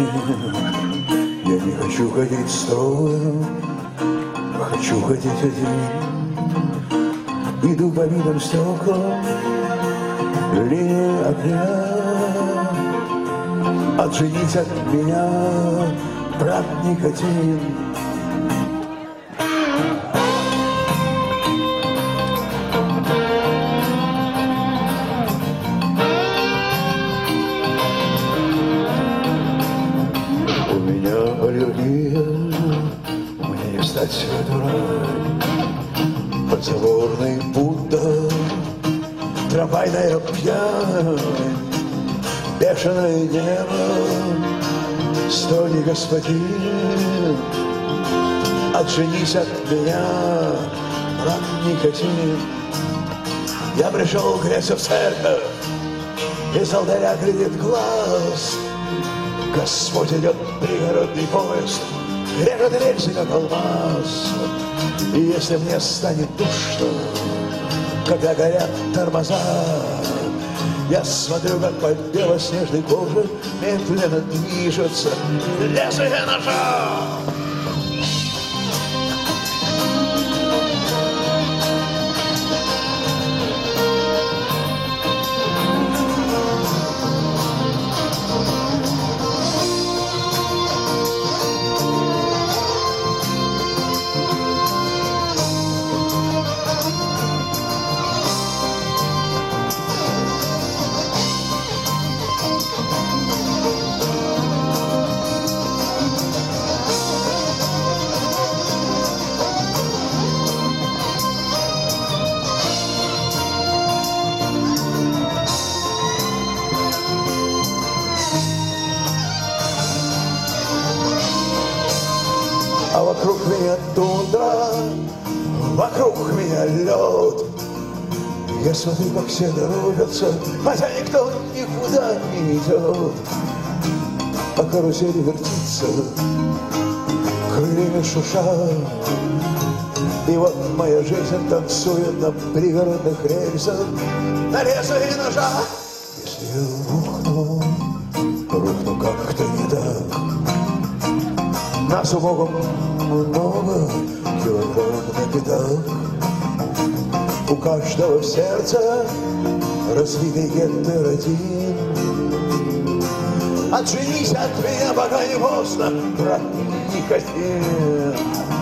Я не хочу ходить строем, хочу ходить один. Иду по видам стеклам, линии огня. Отженись от меня, брат никотин. У меня аллергия, мне не стать дурой. Подзаборный Будда, трамвайная пьянь, бешеная дева, стой, господин, отженись от меня, брат никотин. Я пришел греться в церковь, из алтаря глядит глаз. Господь идет пригородный поезд, режет рельсы, как алмаз. И если мне станет душно, когда горят тормоза, я смотрю, как по белоснежной коже медленно движется лезвие ножа. А вокруг меня тундра, вокруг меня лед. Я смотрю, как все торопятся, хотя никто никуда не идет. А карусель вертится, крыльями шуша. И вот моя жизнь танцует на пригородных рельсах, на лезвие ножа. Если я рухну как-то не так. Нас у Бога много, килограмм на пятак. У каждого в сердце разбитый гендер один. Отженись от меня, пока не поздно, брат никотин.